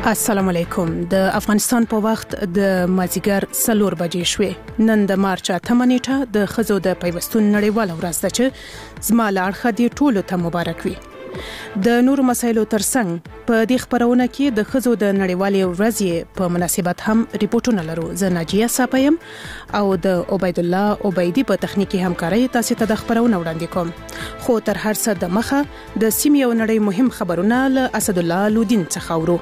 السلام علیکم. د افغانستان په وخت د مازیګر 4 بجې شوې. نن د مارچ 8 نیټه د خزو د پیوستون نړیواله ورځ ده چې زما له اړخه دې ټولو ته مبارک وي. د نور مسایلو ترڅنګ په دې خبرونه کې د خزو د نړیوالې ورځې په مناسبت هم ریپورتونه لرو. زه ناجیه صاحب او د عبید الله عبیدی په تخنیکی همکارۍ تاسو ته د خبرونه وړاندې کوم. خو تر هر څه د مخه د سیمې او نړۍ مهم خبرونه له اسد الله لودین څخه اورو.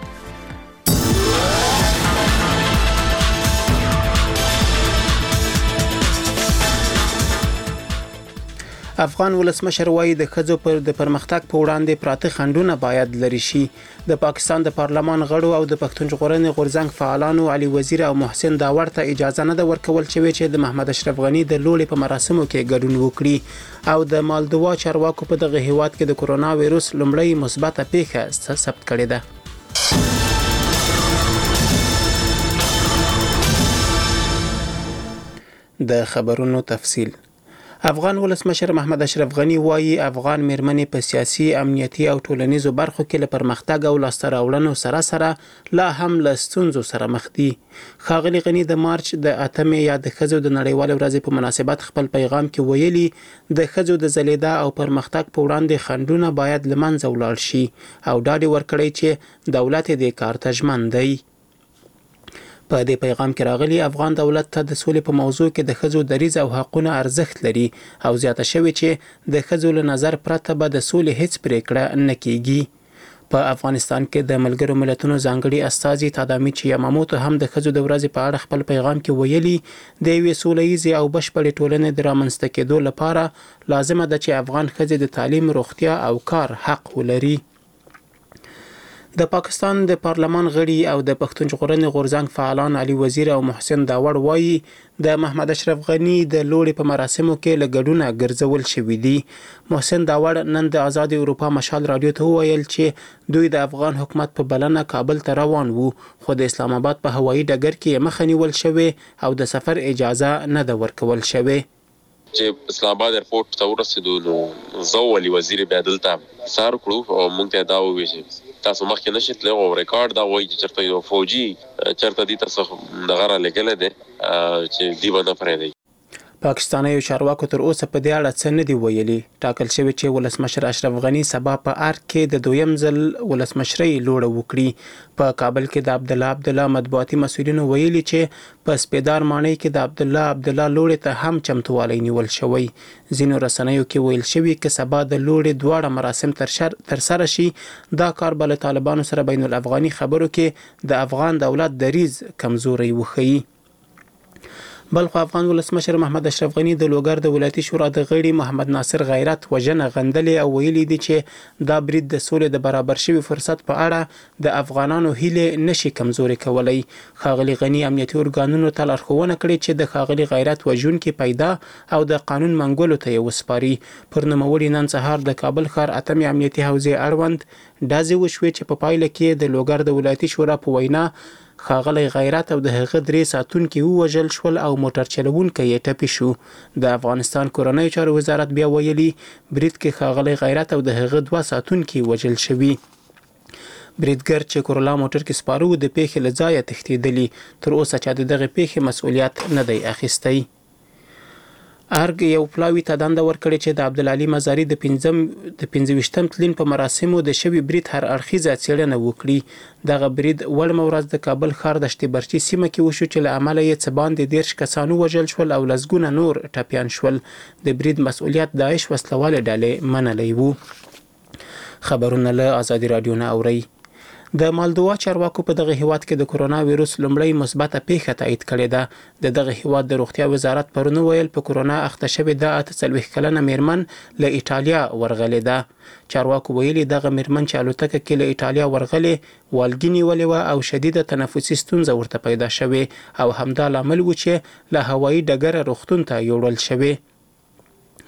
افغان ولسمشر وايي د ښځو پر د پرمختګ په وړاندې پراته خنډونه باید لرې شي. د پاکستان د پارلمان غړو او د پښتون ژغورنې غورځنګ فعالانو علي وزیر او محسن داور ته اجازه نه ده ورکول شوې چې د محمد اشرف غنی د لوړې په مراسمو کې ګډون وکړي. او د مالدوا چارواکو په دغه هیواد کې د کورونا وایروس لومړی مثبته پیښه ثبت کړې ده. د خبرونو تفصیل. افغان ولسمشر محمد اشرف غنی وايي افغان میرمنې په سیاسي، امنیتي او ټولنیزو برخو کې له پرمختګ او لاسته راوړنو سره لا هم له ستونزو سره مخ دي. ښاغلي غنی د مارچ د 8 یا د ښځو د نړیوالې ورځې په مناسبت خپل پیغام کې ویلي د ښځو د ځلیدا او پرمختګ په وړاندې خنډونه باید له منځه ولاړ شي او ډاډ ورکړي چې دولت دې کار ته ژمن دی. په دې پیغام کې راغلي افغان دولت ته د سولې په موضوع کې د ښځو دریځ او حقونه ارزښت لري او زیاته شوی چې د ښځو له نظر پرته به د سولې هیڅ پریکړه نه کیږي. په افغانستان کې د ملګرو ملتونو ځانګړي استازي تادامیچی یاماموتو هم د ښځو د ورځې په اړه خپل پیغام کې ویلي د یوې سولهییزې او بشپړې ټولنې د رامنځته کېدو لپاره لازمه ده چې افغان ښځې د تعلیم، روغتیا او کار حق ولري. د پاکستان د پارلمان غړي او د پښتون ژغورنې غورځنګ فعالان علي وزیر او محسن داور وايي د محمد اشرف غنی د لوړې په مراسمو کې له ګډونه ګرځول شوي دي. محسن داور نن د آزاد اروپا مشال رادیو ته وویل چې دوی د افغان حکومت په بلنه کابل ته روان وو خو د اسلام آباد په هوایي ډګر کې مخه نیول شوې او د سفر اجازه نه ده ورکول شوې. چې اسلام آباد ایرپورټ ته ورسېدو نو زه او علي وزیر بیا دلته سار کړو او موږ ته دا وویل چې تاسو مخکې نشئ تللی او ریکارډ دا وایي چې چېرته یو فوجي چېرته دې ته څه دغه رالیږلی دی چې دوی به نه پرېږدي. پاکستانیو چارواکو تر اوسه په دې اړه څه نه دي ویلي. ټاکل شوی چې ولسمشر اشرف غنی سبا په ارګ کې د دویم ځل ولسمشرۍ لوړه وکړي. په کابل کې د عبدالله مطبوعاتي مسؤلینو ویلي چې په سپیدار ماڼۍ کې د عبدالله لوړې ته هم چمتووالی نیول شوی. ځینو رسنیو کې ویل شوي که سبا د لوړې دواړه مراسم ترسره شي دا کار به له طالبانو سره بین الافغاني خبرو کې د افغان دولت دریځ کمزوری وښيي. بلخو افغان ولسمشر محمد اشرف غنی د لوګر د ولایتي شورا د غړي محمد ناصر غیرت وژنه غندلې او ویلي دي چې دا برید د سولې د برابر شوي فرصت په اړه د افغانانو هیلې نشي کمزوري کولی. ښاغلي غنی امنیتي ارګانونو ته لارښوونه کړې چې د ښاغلي غیرت وژونکي پیدا او د قانون منګولو ته یې وسپاري. پر نوموړي نن سهار د کابل ښار اتمې امنیتي حوزې اړوند ډزې وشوې چې په پایله کې د لوګر د ولایتي شورا په وینا ښاغلی غیرت او د هغه 3 ساتونکي ووژل شول او موټر چلوونکی یې ټپي شو. د افغانستان کورنیو چارو وزارت بیا ویلي برید کې ښاغلی غیرت او د هغه 2 ساتونکي وژل شوي. بریدګر چې کورلا موټر کې سپاره و د پیښې له ځایه تښتېدلي. تر اوسه چا د دغه پیښې مسؤلیت نه دی اخیستی. ارګ یو پلاوي ته دنده ورکړې چې د عبدالعلي مزاري د 25م تلین په مراسمو د شوي برید هر اړخیزه څېړنه وکړي. دغه برید وړمه ورځ د کابل ښار د شتیبرچي سیمه کې وشو چې له امله یې څه باندې 13 کسان ووژل شول او لسګونه نور ټپیان شول. د برید مسؤلیت داعش وسلوالې ډلې منلی وو. خبرونه له ازادي رادیو نه اورئ. د مالدوا چارواکو په دغه هیواد کې د کورونا وایروس لومړی مثبته پیښه تایید کړې ده. د دغه هیواد د روغتیا وزارت پرون ویل په کورونا اخته شوې د 48 کلنه میرمن له ایټالیا ورغلې ده. چارواکو ویلي دغه میرمن چې الوتکه کې له ایټالیا ورغلې والګي نیولې وه او شدیده تنفسي ستونزه ورته پیدا شوې او همدا لامل و چې له هوایي ډګره روغتون ته یوړل شوې.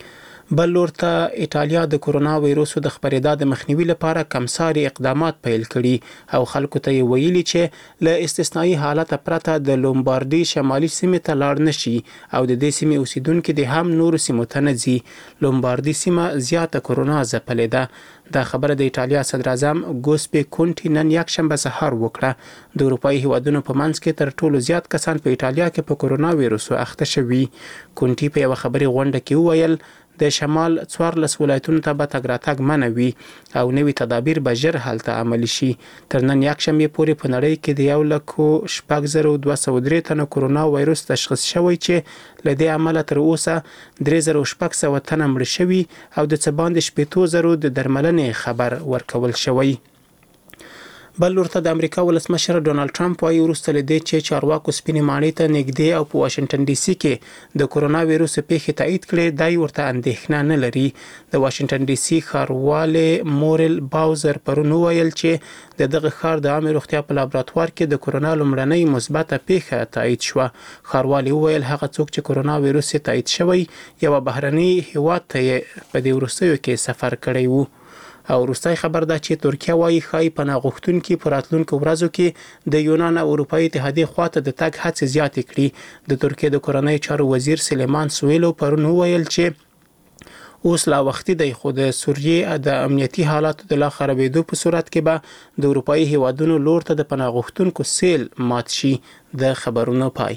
بل لور ته ایټالیا د کورونا وایروس د خپرېدا د مخنیوي لپاره کمساري اقدامات پیل کړي او خلکو ته ویلي چې له استثنایی حالت پرته د لومبارډي شمالي سیمې ته لاړ نشي او د دې سیمې اوسیدونکو د هم نور سیمو ته نه ځي. لومبارډي سیمه زیاته کورونا ځپلې ده. دا خبره د ایټالیا صدر اعظم ګوسپي کونټي نن یکشنبه سهار وکړه. د اروپایي هیوادونو په منځ کې تر ټولو زیات کسان په ایټالیا کې په کورونا وایروس اخته شوي. کونټي په یو خبري غونډه کې وویل د شمال 14 ولایتونو ته به تګ راتګ منع وي او نوي تدابیر به ژر هلته عملي شي. تر نن یکشنبه پورې په نړۍ کې د 1,6203 تنه کورونا وایروس تشخیص شوی چې له دې عمله تر اوسه 3600 تنه مړ شوي او د څه باندې 80,000 د درملنې خبر ورکول شوی. بل ورته د امریکا ولسمشر ډونالد ټرمپ وايي وروسته لدې چې چارواکو سپینې ماڼۍ ته نږدې او په واشنگټن ډي سي کې د کورونا وایروس پیښې تایید کړې دای ورته اندېښنه نه لري. د واشنگټن ډي سي ښاروالي مورل باوزر پرون ویل چې د دغه ښار د عامه روغتیا په لابراتوار کې د کورونا لومړنۍ مثبته پیښه تایید شوه. ښاروالي ویل هغه څوک چې کورونا وایروس تایید شوی یو بهرني هیواد ته په دې وروستیو کې سفر کړی وو. او وروستۍ خبر ده چې ترکیه وايي خای پناه غوښتونکي په راتلونکو ورځو کې د یونان او اروپאי اتحادیې خواته د تګ هڅې زیاتې کړي. د ترکیه د کورنۍ چارو وزیر سلیمان سویلو پرون ویل چې اوس لا وختي دی خو د سوریې د امنیتي حالاتو د لا خرابېدو په صورت کې به د اروپאי هیوادونو لور ته د پناه غوښتونکو سیل مات شي. د خبرونو پای.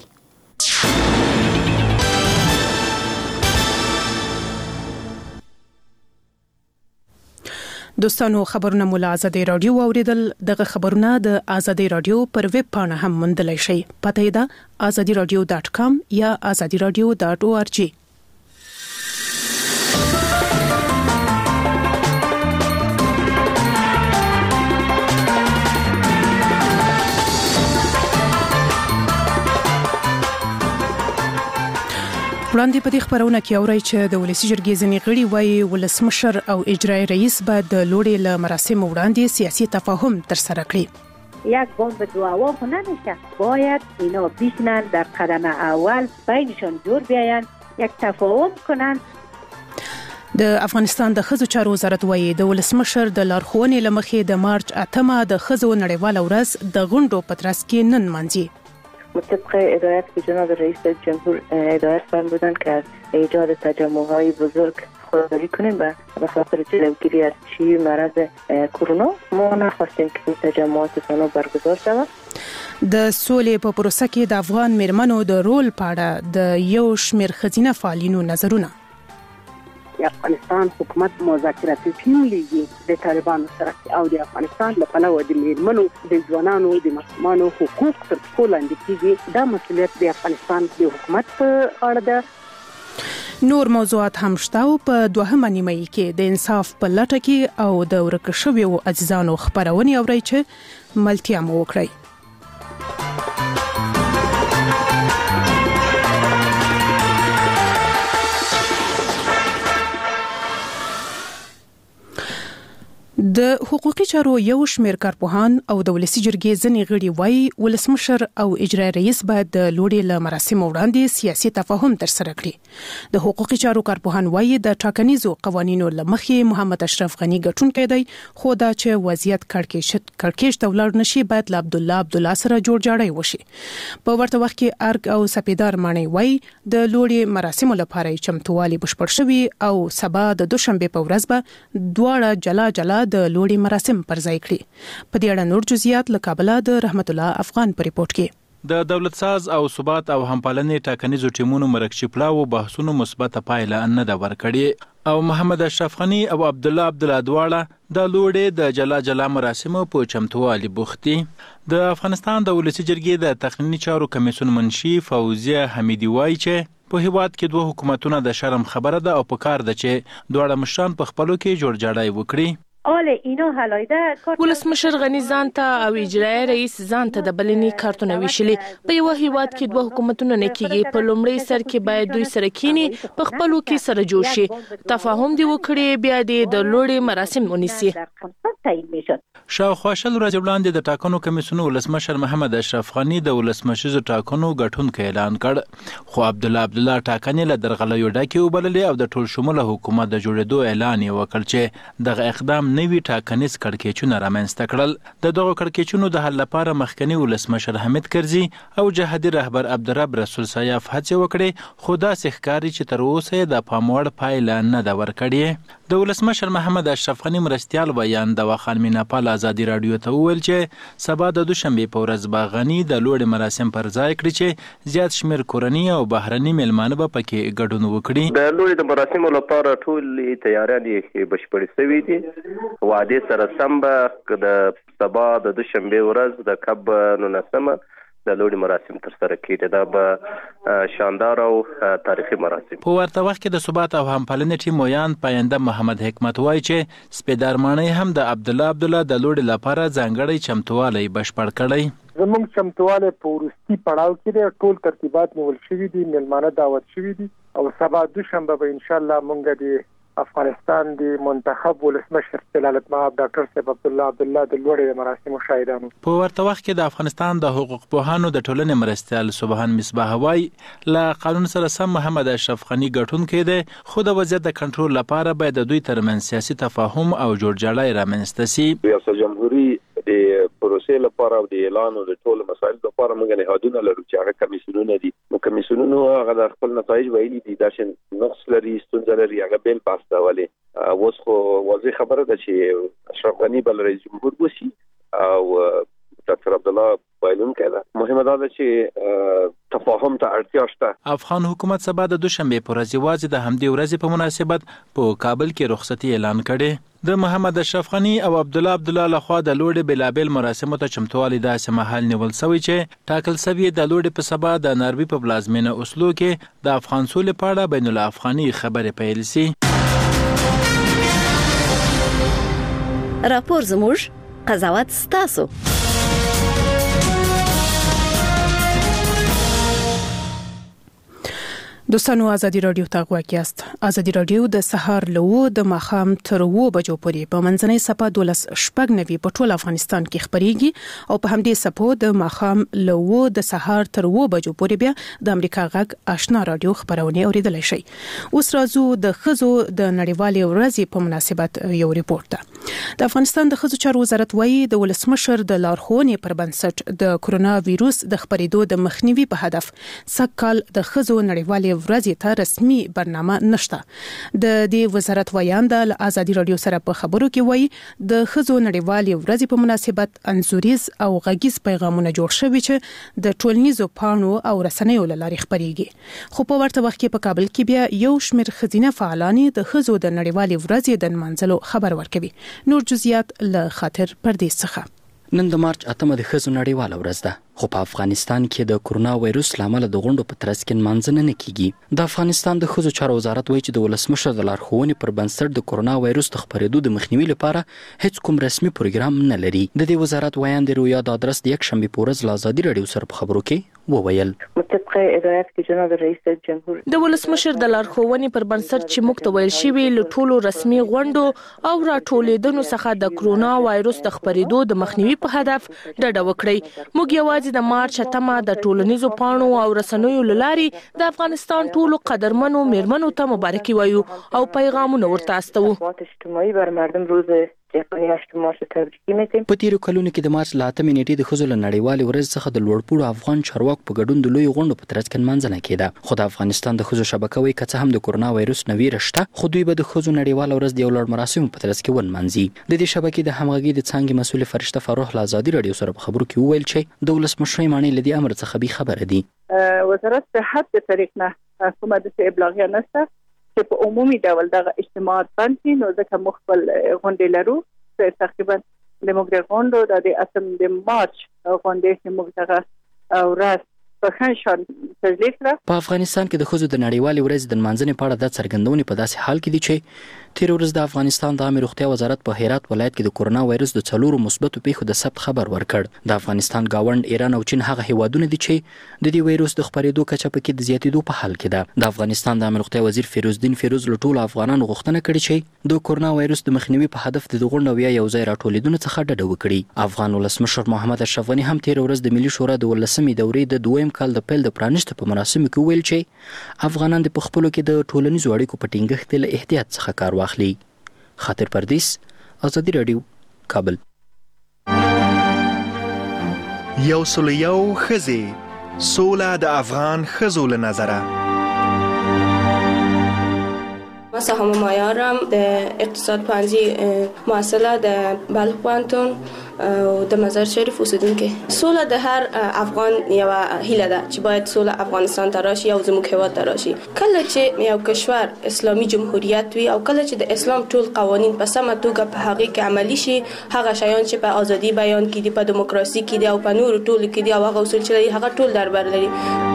دوستانو خبرونه مو له آزادۍ رادیو اوریدل. دغه خبرونه د آزادۍ رادیو پر ویب پاڼه هم موندلای شئ. پته ده azadiradio.com یا azadiradio.org. وړاندې په دې خبرونه کې اوري چې د ولسی جرګې ځنی غړي وایي ولسمشر او اجرایی رئیس باید د لوړې له مراسم وړاندې سیاسي تفاهم تر سره کړي. یک بمب دعوا نمیشه. باید اینا بشینن در قدم اول بینشان جور بیاین یک تفاهم کنن. د افغانستان د ښځو چارو وزارت وایي د ولسمشر د لارښوونې لمخې د مارچ 8 د ښځو نړیواله ورځ د غونډو په ترڅ کې نن مانځي. طبق هدایت که جناب رئیس جمهور هدایت فرمودند که از ایجاد تجمع‌های بزرگ خودداری کنیم و به خاطر جلوگیری از شیوع مرض کرونا ما نخواستیم که این تجمعات فنا برگزار شود. د سولې په پروسه کې د افغان میرمنو د رول په اړه د یو شمېر ښځینه فعالینو نظرونه. افغانستان حکومت مذاکراتی ټیم لیږي د طالبانو سره او د افغانستان له پلوه د میرمنو د ځوانانو د ماشومانو حقوق تر ټولو لاندې کیږي. دا مسؤلیت د افغانستان د حکومت په اړه ده. نور موضوعات هم شته او په دوهمه نیمه کې د انصاف په لټه کې او د ورک شویو عزیزانو خبرونه اوري چې ملتیا مو وکړي. د حقوقي چارو یو شمېر کارپوهان او د ولسی جرګې ځنی غړي وایي ولسمشر او اجرایی رئیس باید د لوړې له مراسم وړاندې سیاسي تفاهم تر سره کړي. د حقوقي چارو کارپوهان وایي د ټاکنیزو قوانینو لمخې محمد اشرف غنی ګټونکی دی خو دا چې وضعیت کړکېچ ته ولاړ نشي باید له عبدالله سره جوړ جاړی وشي. په ورته وخت کې ارګ او سپیدار مانی وایي د لوړې مراسم لپاره چمتووالي بشپړ شوی او سبا د دوشنبه په ورځ به دواړه جلا د لوړې مراسم پر ځای کړي. په دې اړه نور جزئیات له کابل د رحمت الله افغان پر ریپورت کې. د دولت ساز او ثبات او همپالنې ټاکنیزو ټیمونو مرکشي پلاو بحثونو مثبته پایله نه ده ورکړې او محمد اشرف غنی او عبدالله دواړه د لوړې د جلا مراسمو په چمتووالي بوختي. د افغانستان د ولسی جرګې د تقنینی چارو کمیسیون منشي فوزیه حمیدی وایي چې په هیواد کې دوه حکومتونه د شرم خبره ده او په کار ده چې دواړه مشران په خپلو کې جوړ جاړی وکړي. آل اینا حلایده ولسمشر غنی ځان ته او اجرایي رئیس ځان ته د بلنې کارتونه ویشلي. په یو هیواد کې دوه حکومتونه نه کیږي. په لومړي سر کې باید دوی سره کینی په خپلو کې سره جوړ شي، تفاهم دی وکړي، بیا د لوړې مراسم ونیسي. شاوخوا شل ورځې وړاندې د ټاکنو کمیسیون ولسمشر محمد اشرف غنی د ولسمشر ټاکنو ګټونکی اعلان کړ، خو عبدالله ټاکنې له درغلیو ډکې وبللې او د ټول شموله حکومت د جوړېدو اعلان یې وکړ چې دغه اقدام نوي ټاکنیز کړکېچونه رامنځته کړل. د دغو کړکېچونو د حل لپاره مخکنی ولسمشر حمید کرزي او جهادي رهبر عبدالرب رسول سیاف هڅې وکړې، خو داسې ښکاري چې تر اوسه یې د پام وړ پایله نه ده ورکړې. د ولسمشر محمد اشرف غنی مرستیال ویان دوا خان میناپال ازادي رادیو ته وویل چې سبا د دوشنبه په ورځ به غنی د لوړ مراسم پر ځای کړي چې زیات شمیر کورنی او بهرني مېلمانه به پکې ګډون وکړي. د لوړ مراسم لپاره ټول تیاریان بشپړې شوې دي. وعده سره سم به د سبا د دوشنبه ورځ د کب 19 د لوړ مراسم تر سره کېږي. دا به شاندار او تاریخي مراسم. په ورته وخت کې د ثبات او همپالنې ټیم ویان پاینده محمد حکمت وایي چې سپیدارمانی هم د عبدالله د لوړ لپاره ځانګړی چمتووالی بشپړ کړی. زموږ چمتواله په ورستي پړاو کې ټول ترتیبات نیول شوي دي، مېلمانه دعوت شوي دي او سبا دوشنبه به ان شاء الله مونږ د افغانستان د منتخب ولسمشر جلالت مآب ډاکټر صاحب عبدالله د لوړ مراسمو شاهدانو. په ورته وخت کې د افغانستان د حقوق پوهانو د ټولنې مرستیال سبحان مصباح وایي له قانون سره سم محمد اشرف غنی ګټونکی دی، خو د وضعیت د کنټرول لپاره باید د دوی ترمنځ سیاسي تفاهم او جوړجاړی رامنځته شي. ریاست جمهوریت د پروسې لپاره او د اعلان او د ټول مسایل لپاره موږ نه هادونه لرو چې هغه کمیسیونونه دي. نو کمیسیونونو هغه د خپل نتایج ویلي دي دا چې نقص لري، ستونزه لري، هغه بیل پاس راولي. اوس خو واضح خبره ده چې اشرف غنی بل رئیس جمهور وشي او ډاکټر عبدالله بایلون کړه. مهمه ده چې تفاهم ته اړتیا شته. افغان حکومت سبا د دوشنبه پر ورځ یوازې د همدې ورځې په مناسبت په کابل کې رخصتي اعلان کړي. د محمد اشرف غنی او عبدالله لخوا د لوړ بلابل مراسمو ته چمتووالی داسې مهال نیول شوی چې ټاکل شوی د لوړ په سبا د ناروی په پلازمینه اوسلو کې د افغان سولې په اړه بین الافغاني خبرې پیل شي. راپور زموږ، قضاوت ستاسو. دوستانو ازادي رادیو ته غواړئ است. ازادي رادیو د سهار له د ماخام تر 2 بجو پورې په منځنۍ صفه 12:09 په ټول افغانستان کې خبريږي او په همدې صفو د ماخام له د سهار تر 2 بجو پورې بیا د امریکا غږ آشنا رادیو خبرونه اوریدلای شي. اوس راځو د خزو د نړیوالې ورځې په مناسبت یو ریپورت ده. د افغانستان د خزو چارو وزارت وایي د ولسمشر د لارښوونې پر بنسټ د کرونا وایروس د خپرېدو د مخنیوي په هدف سکهال د خزو نړیوالې ورځې ته رسمي برنامه نشته. د دې وزارت ویان د ازادي رادیو سره په خبرو کې وایي د خزو نړیوالې ورځې په مناسبت انزوریز او غږیز پیغامونه جوړ شوي چې د ټولنیزو پاڼو او رسنیو له لارې خپريږي. خو په ورته وخت کې په کابل کې بیا یو شمېر ښځینه فعالان د خزو د نړیوالې ورځې د نمانځلو خبر ورکوي. نور جزئیات له خاطر پردیس څخه. نن د مارچ 8 د خزو نړیواله ورځ ده، خو په افغانستان کې د کرونا وایروس لامل د غونډو په ترڅ کې نمانځنه نه کیږي. د افغانستان د خزو چارو وزارت وایي چې د ولسمشر د لارښوونې پر بنسټ د کرونا وایروس د خپرېدو د مخنیوي لپاره هیڅ کوم رسمي پروګرام نه لري. د دې وزارت ویان د رویا د ادرس د یک شنبه په ورځ له ازادي رادیو سره په خبرو کې وویل مطابق هدایت کې جناب رئیس جمهور د ولسمشر د لارښوونې پر بنسټ چې موږ ته ویل شوی له ټولو رسمي غونډو او راټولېدنو څخه د کرونا وایروس د خپرېدو د مخنیوي په هدف ډډه وکړي. موږ یوازې د مارچ 8 د ټولنیزو پاڼو او رسنیو لارې د افغانستان ټولو قدرمنو میرمنو ته مبارکي وایو او پیغامونه ورته استوو. اجتماعي بر مردم روز جهانی 8 مارچ تبریک میگیم. په تیرو کلونو کې د مارچ 8 نیټې د خزو نړیوالې ورځ څخه د لوړپوړو افغان چارواکو په ګډون د لوی غونډو په ترڅ کې نمانځنه کېده. خو د افغانستان د خزو شبکه وایي که څه هم د کرونا وایروس نوی رشته، خو دوی به د خزو نړیواله ورځ د یو لوړ مراسم په ترڅ کې ونمانځي. د دې شبکې د همغږي د څانګې مسؤل فرشته فروح له ازادي رادیو سره په خبرو کې وویل چې د ولسمشر معنی لدی امر څخه به خبره دي. وزارت صحت د طریق نه کومه د ابلاغ نشته چې په عمومي ډول د اجتماعات باندې نو ځکه مخبل غونډې لرو تقریبا د موږ غونډو د 8 مارچ غونډې چې موږ څنګه ورځ بخښنشان تجلیل په افغانستان کې د ښځو د نړیوالې ورځې د نمانځنې په اړه د څرګندونې په داسې حال کې دي چې تیر ورځ د افغانستان د عامه روغتیا وزارت په هرات ولایت کې د کورونا وایرس د 4 مثبتو پیښو د ثبت خبر ورکړ. د افغانستان گاوند ایران او چین هغه هیوادونه دي چې د دې وایرس د خپرېدو کچه پکې د زیاتېدو په حال کې ده. د افغانستان د عامه روغتیا وزیر فیروزدین فیروز له ټولو افغانانو غوښتنه کړې چې د کورونا وایرس د مخنیوي په هدف د غونډو یا یو ځای راټولیدو څخه ډډه وکړي. افغان ولسمشر محمد اشرف غنی هم تیر ورځ د ملي شورا د 18مې دورې د 2م کال د پیل د پرانیستو په مراسمو کې ویل چې افغانان د خپلو کې د ټولنیزو اړیکو په ټینګښت له احتیاط څخه کار واخلي. خاطر پردیس، آزادی رادیو، کابل. یو سلیو خزي سولا د افغان خزو له نظره. ما سهام معیارم د اقتصاد پوهنځي محصله د بلخ پوهنتون او د مزار شریف اوسیدونکي. سوله د هر افغان یو هیله ده چې باید سوله افغانستان ته راشي او زموږ هیواد ته راشي. کله چې یو کشور اسلامي جمهوریت وي او کله چې د اسلام ټول قوانین په سمه توګه په هغه کې عملی شي، هغه شیان چې په ازادي بیان کړي، په دیموکراسي کې دي او په نورو ټولو کې دي او هغه اصول چې لري هغه ټول دربر لري.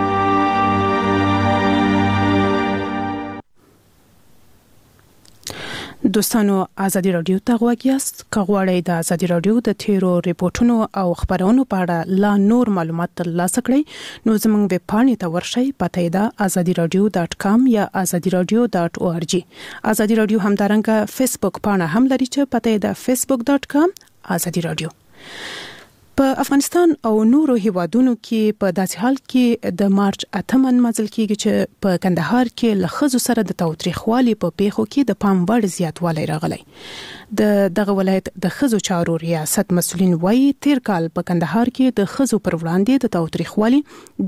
دوستانو، آزادی رادیو ته غوږ یاست. که غواړئ د آزادی رادیو د تیرو ریپورتونو او خبرونو په اړه لا نور معلومات ترلاسه کړئ نو زموږ ویب پاڼې ته ورشئ. پته یې ده azadiradio.com یا azadiradio.org. آزادی رادیو همدارنګه فیسبوک پاڼه هم لري چې پته یې ده facebook.com آزادی رادیو. په افغانستان او نورو هیوادونو کې په داسې حال کې د مارچ 8 مزل کېږي چې په کندهار کې له ښځو سره د تاوتریخوالي په پیښو کې د پام وړ زیاتوالی راغلی. دغه ولایت د ښځو چارو ریاست مسؤلین وایي تیر کال په کندهار کې د ښځو پر وړاندې د تاوتریخوالي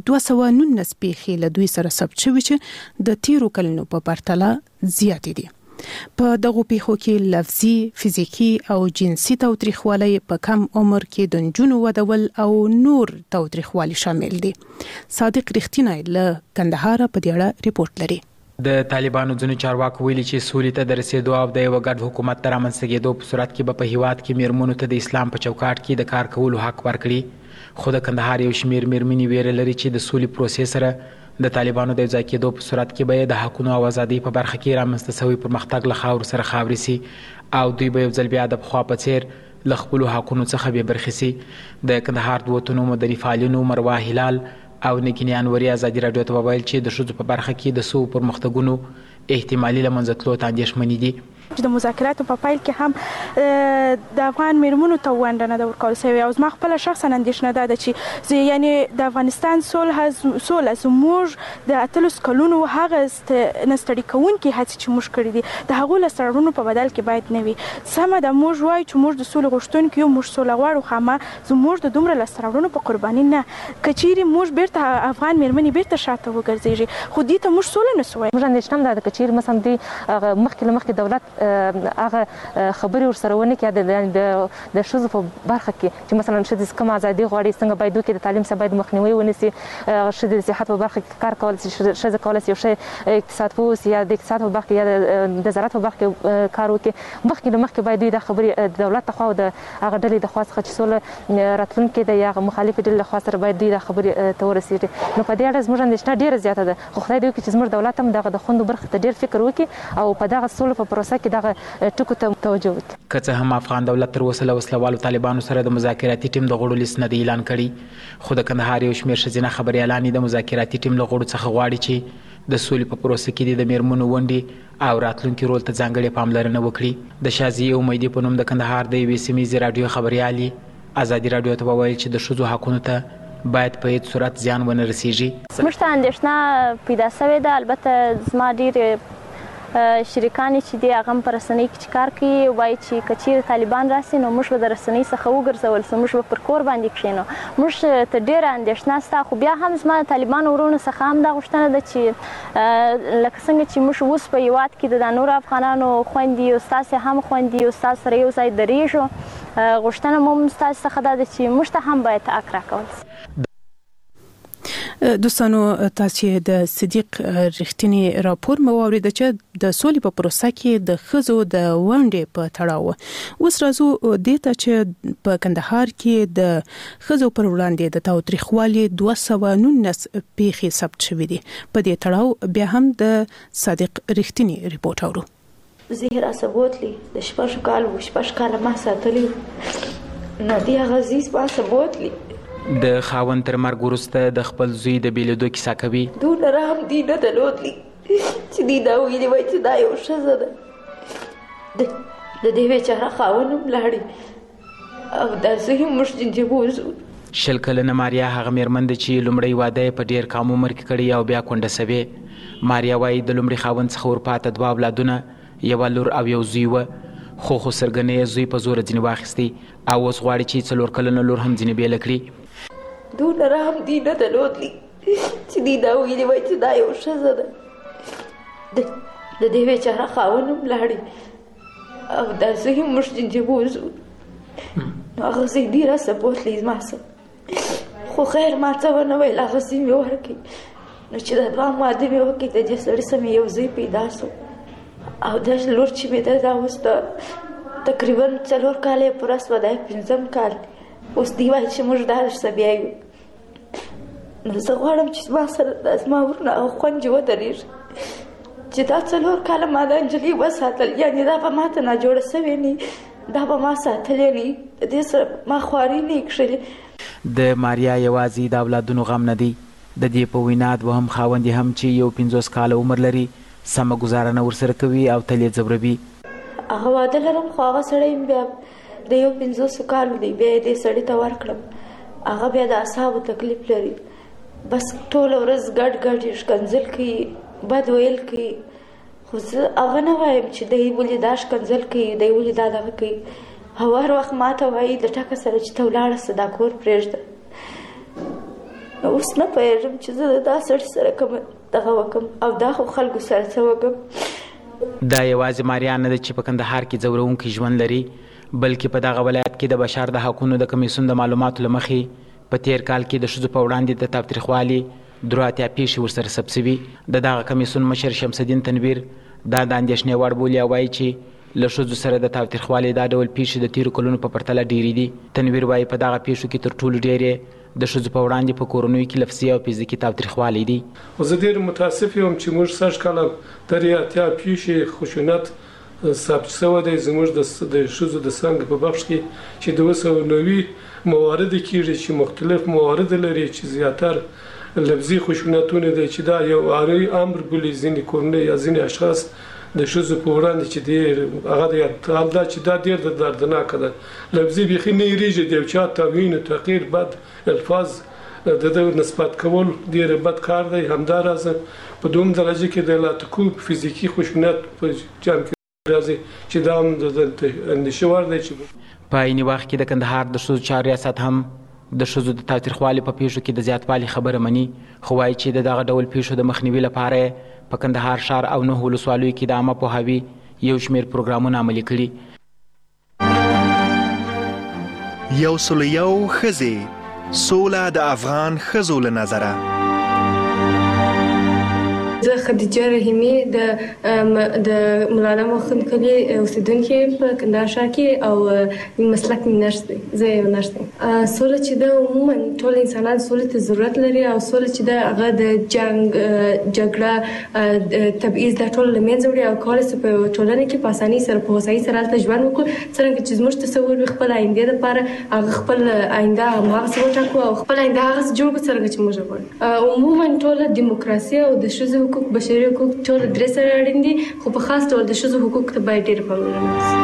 219 پیښې له دوی سره ثبت شوي چې د تیرو کلونو په پرتله زیاتې دي. په دغه پیښو کې لفظي، فزیکی او جنسي تاوتریخوالی، په کم عمر کې د نجونو ودول او نور تاوتریخوالی شامل دي. صادق رښتینی له کندهار په دې اړه ریپورت لري. د طالبانو ځینو چارواکو ویلي چې سولې ته د رسېدو او د یو ګډ حکومت ته رامنځته کېدو په صورت کې به په هیواد کې میرمنو ته د اسلام په چوکاټ کې د کار کولو حق ورکړي. خو د کندهار یو شمېر میرمنې ویره لري چې د سولې پروسې سره د طالبانو د ځای کېدو په صورت کې به د حقونو او ازادۍ په برخه کې رامنځته شوی پرمختګ له خاورو سره خاورې سي او دوی به یو ځل بیا د پخوا په څیر له خپلو حقونو څخه بې برخې سي. د کندهار د وطنو مدني فعالینو مروه هلال او نګینې انوري آزادي راډیو ته وویل چې د ښځو په برخه کې د څو پرمختګونو احتمالي له منځه تلو ته اندېښمنې دي. چې د مذاکراتو په پایل کې هم د افغان میرمنو ته ونډه نه ده ورکول شوې او زما خپله شخصا اندېښنه ده چې یعنی د افغانستان سوله زموږ د 18 کلونو هغه نستړي کوونکې هڅې چې موږ کړي دي د هغو له سرغړونو په بدل کې باید نه وي. سمه ده موږ وایو چې موږ د سولې غوښتونکي یو، موږ سوله غواړو، خو اما زموږ د دومره له سرغړونو په قرباني نه. که چیرې موږ بیرته افغان میرمنې بیرته شاته وګرځېږي خو دې ته موږ سوله نه سو وایو. موږ اندېښنه ده که چیرې مثلا دوی مخکې له مخکې دولت هغه خبرې ورسره ونه کړي د ښځو په برخه کې چې مثلا ښځې کوم ازادي غواړي څنګه باید وکړي، د تعلیم څخه باید مخنیوي ونیسي، ښځې د صحت په برخه کې کار کول شي، ښځه کولی شي یو ښه اقتصاد پوه اوسي یا د اقتصاد په برخه کې یا د زراعت په برخه کې کار وکړي. مخکې له مخکې باید دوی دا خبرې د دولت لخوا او د هغه ډلې د خوا څخه چې سوله راتلونکې ده یا هغه مخالفې ډلې لخوا سره باید دوی دا خبرې ته ورسېږي. نو په دې اړه زموږ اندېښنه ډېره زیاته ده. خو خدای دې وکړي چې زموږ دولت هم دغه د خوندو برخې ته ډېر فکر وکړي او په دغه سولو په پروسه کې دغه ټکو ته توجه وکړي. که څه هم افغان دولت تر اوسه له وسلوالو طالبانو سره د مذاکراتي ټیم د غړو لیست نه دی اعلان کړی، خو د کندهار یو شمېر ښځینه خبریالانې د مذاکراتي ټیم له غړو څخه غواړي چې د سولې په پروسه کې د میرمنو ونډې او راتلونکي رول ته ځانګړې پاملرنه وکړي. د شازیې امیدي په نوم د کندهار د یوې سیمې راډیو خبریالې آزادي راډیو ته وویل چې د ښځو حقونو ته باید په هیڅ صورت زیان ونه رسیږي. موږ ته اندېښنه پیدا شوې ده. البته زما ډېرې شریکانې چې دي هغه هم په رسنۍ کې چې کار کوي وایي چې که چیرې طالبان راسي نو موږ به د رسنۍ څخه وګرځول سو، موږ به پر کور باندې کښېنو. موږ ته ډېره اندېښنه شته. خو بیا هم زما د طالبانو ورونو څخه هم دا غوښتنه ده چې لکه څنګه چې موږ اوس په هېواد کې د نورو افغانانو خویندې او ستاسې هم خویندې او ستاسو سره یو ځای درېږو، غوښتنه مو هم ستاسو څخه دا ده چې موږ ته هم باید حق راکول شي. دوستانو تاسو د صدیق رښتینی راپور مو اوریدل چې د سولې په پروسه کې د خزو د ونډې په تړاو اوس راځو د ته چې په کندهار کې د خزو پر وړاندې د تاوتریخوالي 219 پیښې ثبت شوې دي په دې تړاو بیا هم د صدیق رښتینی ریپورت اورو زهرا سبوتلی د شپږ کال ما ساتلی نو دی غزیز ما سبوتلی د خاوند تر مرګ وروسته د خپل زوی د بیلېدو کیسه کوي دونه رحم دی نه درلودلی چې دی دا ویلي وای چې دا یو ښځه ده د دې بیچاره خاوند هم لاړې او دا زه هم موږ جنجې بوزو 20 کلنه ماریا هغه مېرمن ده چې لومړی واده په ډېر کم عمر کې کړی او بیا کونډه سوې ماریا وایي د لومړي خاوند څخه ورپاته 2 اولادونه یوه لور او یو زوی وه خو سرګنې زوی په زوره ځینې واخیستی او اوس غواړي چې 4 کلنه لور هم ځینې بیله کړي دونه رحم دی نه درلودلی چې دی دا ویلي وای چې دا یو ښځه ده د دې بیچاره خاوند هم لاړې او دا زه هم موږ جنجې بوزو نو هغه زه یې ډېره سپوتلی زما څه خو خیر ما څه ونه ویل هغه زه مې ورکړي نو چې د دوام واده مې وکړي د دې سړي سره مې یو زوی پیدا شو او دا لور چې مې ده دا اوس د تقریبا 4 کاله یې پوره شوه دا یې 5م کال اوس دی وایي چې موږ دا رشته بیا یو نو زه غواړم چې ما سره دا زما ورونه او خویندې ودرېږي چې دا 4 کاله ما دا نجلۍ وساتل یعنې دا به ماته ناجوړه سوې نه دا به ما ساتلې نه د دې سره ما خواري نه کښلې د ماریا یوازې د اولادونو غم نه دی د دې په وینا دوهم خاوند هم چې یو 50 کاله عمر لري سمه ګزاره نه ورسره کوي او تل یې ځوروي هغه واده لرم خو هغه سړی بیا د یو 50 کالو دی بیا یې دې سړي ته ورکړم هغه بیا د اعصابو تکلیف لري بس ټوله ورځ ګډ یې ښکنځل کوي بد ویل کوي خو زه هغه نه وایم چې دی ولې دا ښکنځل کوي دی ولې دا دغه کوي هر وخت ما ته وایي د ټکه سره چې ته ولاړه سه دا کور پرېږده اوس نه پوهېږم چې زه د دا سړي سره کوم دغه وکړم او دا خو خلکو سره څه وکړم دا یوازې ماریا نه ده چې په کندهار کې ځورونکی ژوند لري بلکې په دغه ولایت کې د بشر د حقونو د کمیسیون د معلوماتو له مخې په تیر کال کې د ښځو په وړاندې د تاوتریخوالي 83 پیښې ورسره ثبت شوي د دغه کمیسیون مشر شمس الدین تنویر دا د اندېښنې وړ بولي او وایي چې له ښځو سره د تاوتریخوالي دا ډول پیښې د تیرو کلونو په پرتله ډېرې دي تنویر وایي په دغه پیښو کې تر ټولو ډېرې د ښځو په وړاندې په کورنیو کې لفظي او فزیکي تاوتریخوالی دي زه ډېر متاسف یم چې موږ 60 کاله ترې اتیا پیښې خشونت ثبت شوی دی زموږ د ښځو د څانګې په بخش کې چې د 290 موارد کېږي چې مختلف موارد لري چې زیاتره لفظي خشونتونه دي چې دا یو عاري امر بولي ځینې کورنۍ یا ځینې اشخاص د ښځو په وړاندې چې ډېر هغه دا چې دا ډېر دردناکه ده لفظي بیخي نه یېرېږي د یو چا توهین تحقیر بد الفاظ د دې نسبت کول ډېر بد کار دی همداراز په دوم درجه کې د لاتکوب فزیکی خشونت په جام کې راځي چې دا هم د اندېښې وړ دی چې په عیني وخت کې د کندهار د ښځو چارو ریاست هم د ښځو د تاوتریخوالي په پیښو کې د زیاتوالي خبره مني خو وایي چې د دغه ډول پیښو د مخنیوي لپاره په کندهار ښار او 9 ولسوالیو کې د عامه پوهاوي یو شمېر پروګرامونه عملي کړي 101 ښځې سوله د افغان ښځو له نظره زه خدیجه رحیمی د مولانا مخن کلی اوسیدونکې په کندهار ښار کې او مسلک مې نرس دی زه یو نرس یم سوله چې ده عموما ټول انسانان سولې ته ضرورت لري او سوله چې ده هغه د جنګ جګړه تبعیض دا ټول له منځه وړي او کولی شي په ټولنه کې په اسانۍ سره په هوسایي سره هلته ژوند وکړو څرنګه چې زموږ تصور وي خپل آیندې دپاره هغه خپل آینده هماغسې وټاکو او خپل آینده هغسې جوړ کړو څرنګه چې موږ غواړو عموما ټوله دیموکراسي او د ښځو حقوق بشري حقوق ټول درې سره اړین دي خو په خاص ډول د ښځو حقوق ته باید ډېر پاملرنه وشي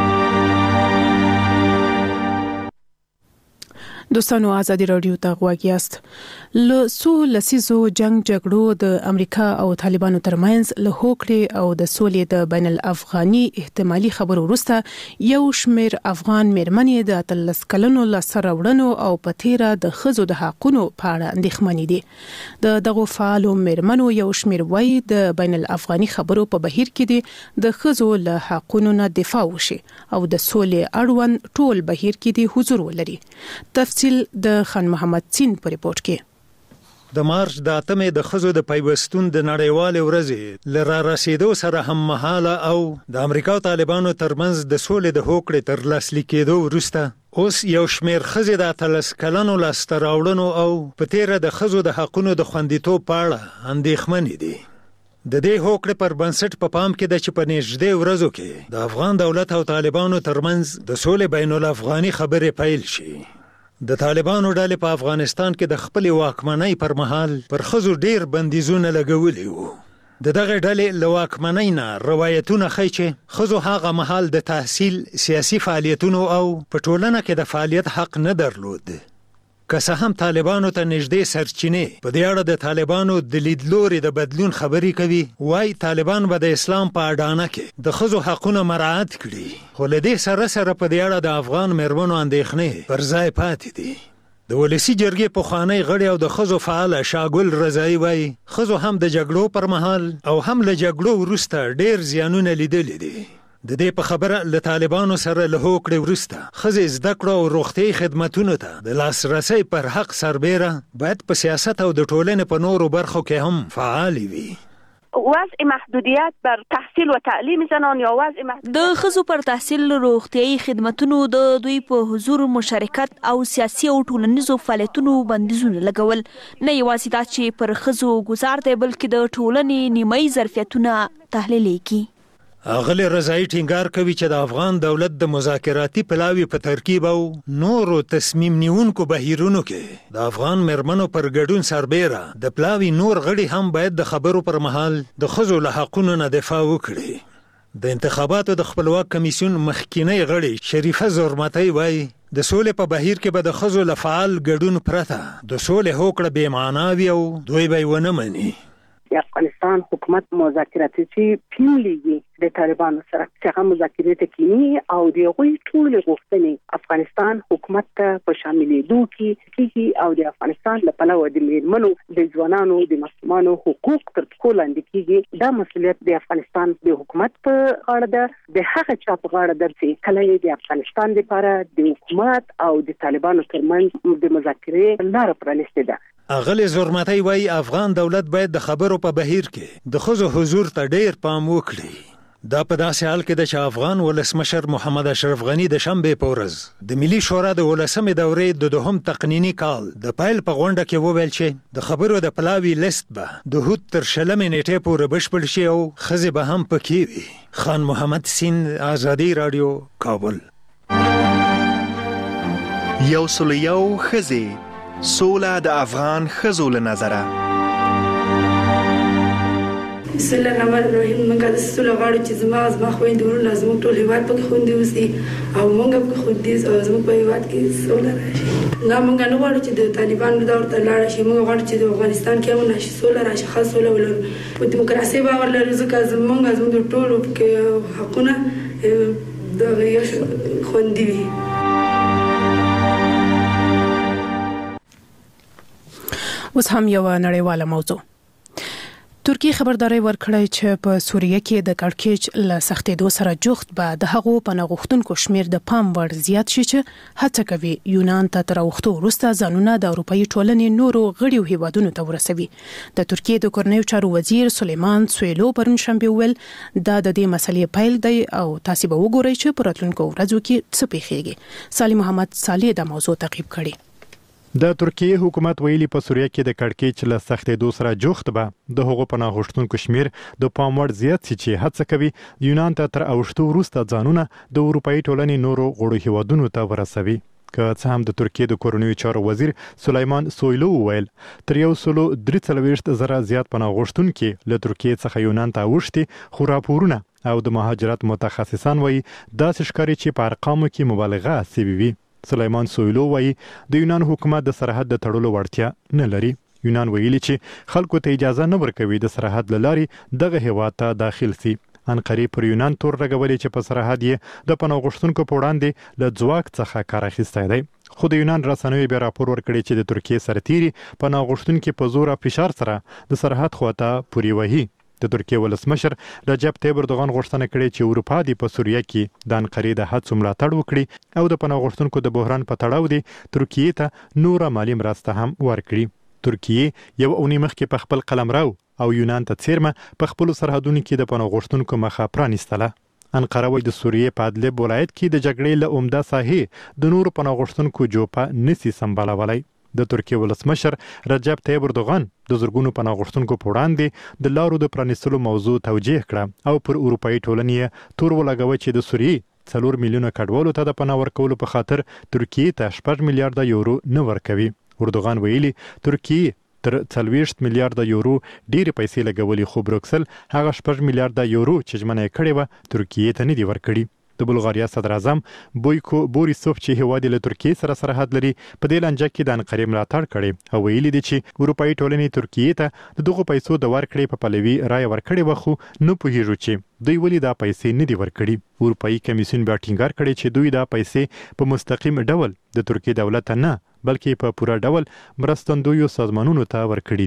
دوستانو ازادي رادیو ته غوږ یاست له څو لسیزو جنگ جګړو د امریکا او طالبانو ترمنځ له هوکړې او د سولې د بین الافغاني احتمالي خبرو وروسته یو شمېر افغان مېرمنې د 13 کلونو لاسته راوړنو او په تیره د ښځو د حقونو په اړه اندېښمنې دي د دغو فعالو مېرمنو یو شمېر وایي د بین الافغاني خبرو په بهیر کې د ښځو له حقونو نه دفاع وشي او د سولې اړوند ټول بهیر کې حضور ولري تفصیل د خان محمد سین په ریپورت کې د مارچ د 8 د ښځو د پیوستون د نړیوالې ورځې له را رسیدو سره هم مهاله او د امریکا طالبانو ترمنځ د سولې د هوکړې تر لاسلیک کېدو وروسته اوس یو شمېر ښځې د 13 کلنو لاسته راوړنو او په تیره د ښځو د حقونو د خوندیتوب په اړه اندېښمنې دي. د دې هوکړې پر بنسټ په پام کې ده چې په نږدې ورځو کې د افغان دولت او طالبانو ترمنځ د سولې بین الافغاني خبرې پیل شي. د طالبانو ډلې په افغانستان کې د خپل واکمنۍ پر مهال پر ښځو ډیر بندیزونه لګولي وو. د دغه ډلې له واکمنۍ نه روایتونه ښیي چې ښځو هغه مهال د تحصیل، سیاسي فعالیتونو او په ټولنه کې د فعالیت حق نه درلود. که څه هم طالبانو ته نږدې سرچینې په دې اړه د طالبانو د لیدلوري د بدلون خبرې کوي، وایي طالبان به د اسلام په اډانه کې د ښځو حقونه مراعات کړي، خو له دې سره په دې اړه د افغان مېرمنو اندېښنې پر ځای پاتې دي. د ولسي جرګې پخوانی غړی او د ښځو فعاله شاګل رضایي وایي ښځو هم د جګړو پر مهال او هم له جګړو وروسته ډیر زیانونه لیدلي دي. د دې په خبره له طالبانو سره له هوکړې وروسته ښځې زده کړو او روغتیايي خدمتونو ته د لاسرسي پر حق سربیره باید په سیاست او د ټولنې په نورو برخو کې هم فعالې وي. وضع محدودیت بر تحصیل و تعلیم زنان یا وضع د ښځو پر تحصیل، روغتیايي خدمتونو، د دوی په حضور، مشارکت او سیاسي او ټولنیزو فعالیتونو بندیزونه لګول نه یوازې دا چې پر ښځو ګزار دی بلکې د ټولنې نیمایي ظرفیتونه تحلیل کړي. اغلی رضایی ټینګار کوي چې د افغان دولت د مذاکراتي پلاوي په ترکیب او نورو تصمیم نیونکو بهیرونو کې د افغان مېرمنو پر ګډون سربیره د پلاوي نور غړي هم باید د خبرو پر مهال د ښځو له حقونو نه دفاع وکړي. د انتخاباتو د خپلواک کمیسیون مخکینی غړي شریفه زرمتی وایي د سولې په بهیر کې به د ښځو له فعال ګډون پرته د سولې هوکړه بې معنا وي او دوی به یې ونه مني. د افغانستان حکومت مذاکراتي ټیم لیږي د طالبانو سره چې هغه مذاکرات کوي او د هغوی ټول غوښتنې افغانستان حکومت ته په شاملېدو کې کیږي او د افغانستان له پلوه د میرمنو، د ځوانانو، د ماشومانو حقوق تر پښو لاندې کیږي. دا مسؤلیت د افغانستان د حکومت په غاړه ده، د هغه چا په غاړه ده چې کله د افغانستان لپاره د حکومت او د طالبانو ترمنځ د مذاکرې لاره پرانیستې ده. اغلی زرمتی وایي افغان دولت باید د خبرو په بهیر کې د ښځو حضور ته ډیر پام وکړي. دا په داسې حال کې ده چې افغان ولسمشر محمد اشرف غني د شنبې په ورځ د ملي شورا د 11مې دورې د دوهم تقنیني کال د پیل په غونډه کې وویل چې د خبرو د پلاوي لیست به د هوت تر 20 نیټې پورې بشپړ شي او ښځې به هم پکې وي. خان محمد سین، آزادي رادیو، کابل. یو سل یو ښځې سوله د افغان ښځو له نظره. بسم الله الرحمن الرحیم. موږ د سوله غواړو چې زما خویندې ورونه زموږ ټول هیواد پکې خوندي اوسي او موږ پکې خوندي او زموږ په هیواد کې سوله راشي. نه موږ نه غواړو چې د طالبانو دور ته لاړ شي، موږ غواړو چې د افغانستان کې هم راشي سوله راشي، خاص سوله ولرو. په دیموکراسي باور لرو ځکه زموږ ټول پکې حقونه د خوندي وي. اوس هم یو نړیواله موضوع. ترکیه خبرداري ورکړی چې په سوریه کې د کړکېچ له سختېدو سره جوخت به د هغو پناه غوښتونکو شمیر د پام وړ زیات شي چې هڅه کوي یونان ته تر وختو وروسته ځانونه د اروپایي ټولنې نورو غړیو هیوادونو ته ورسوي. د ترکیه د کورنیو چارو وزیر سلیمان سویلو پرون شنبه ویل دا د دې مسلې پیل دی او تاسو به وګورئ چې په راتلونکو ورځو کې څه پیښیږي. صالح محمد صالح د موضوع تعقیب کړي. د ترکیه حکومت ویلي په سوریه کې د کړکېچ له سختېدو سره جوخت به د هغو پناه غوښتونکو شمیر د پام وړ زیات شي چې هڅه کوي یونان ته تر اوښتو وروسته ځانونه د اروپایي ټولنې نورو غړو هیوادونو ته ورسوي. که څه هم د ترکیه د کورنیو چارو وزیر سلیمان سویلو وویل تر 143,000 زیات پناه غوښتونکي له ترکیه څخه یونان ته اوښتي، خو راپورونه او د مهاجرت متخصصان وایي داسې ښکاري چې په ارقامو کې مبالغه سوې وي. سلیمان سویلو وایي د یونان حکومت د سرحد د تړلو وړتیا نه لري. یونان ویلي چې خلکو ته اجازه نه ورکوي د سرحد له لارې دغه هیواد ته داخل سي. انقرې پر یونان تور لګولې چې په سرحد یې د پناه غوښتونکو په وړاندې له ځواک څخه کار اخیستی دی. خو د یونان رسنیو بیا راپور ورکړی چې د ترکیه سرتیري پناه غوښتونکي په زور او فشار سره د سرحد خواته پورې وهي. د ترکیه ولسمشر رجب طیب اردوغان غوښتنه کړې چې اروپا د په سوریه کې د انقرې د هڅو ملاتړ وکړي او د پناه غوښتونکو د بحران په تړاو د ترکیه ته نور مالي مرسته هم ورکړي. ترکیه یو اونۍ مخکې په خپل قلمرو او یونان ته څیرمه په خپل سرحدونو کې د پناه غوښتونکو مخه پرانیستله. انقره وایي د سوریې په ادلب ولایت کې د جګړې له عمده ساحې د نورو پناه غوښتونکو جوپه نسی سمبالولی. د ترکیې ولسمشر رجب طیب اردوغان د زرګونو پناه غوښتونکو په وړاندې د لارو د پرانیستلو موضوع توجیه کړه او پر اروپایي ټولنې تور ولګوي چې د سوریې 4 میلیونه کډوالو ته د پناه ورکولو په خاطر ترکیې ته 6 میلیارډ یورو نه ورکوي. اردوغان ویلي ترکیې تر 40 میلیارډ یورو ډېرې پیسې لګولې، خو بروکسل هغه 6 میلیارډ یورو چې ژمنه یې کړې وه ترکیې ته نه دي ورکړي. د بلغاریا صدر اعظم بویکو بوریسوف چې هیواد له ترکیې سره سرحد لري په دې لانجه کې د انقرې ملاتړ کړي او ویلي دي چې اروپایي ټولنې ترکیې ته د دغو پیسو د ورکړې په پلوي رایه ورکړې وه، خو نه پوهیږو چې دوی ولې دا پیسې نه دي ورکړي. اروپایي کمیسیون بیا ټینګار کړی چې دوی دا پیسې په مستقیم ډول د ترکیې دولت نه بلکې په پوره ډول مرستندویو سازمانونو ته ورکړي.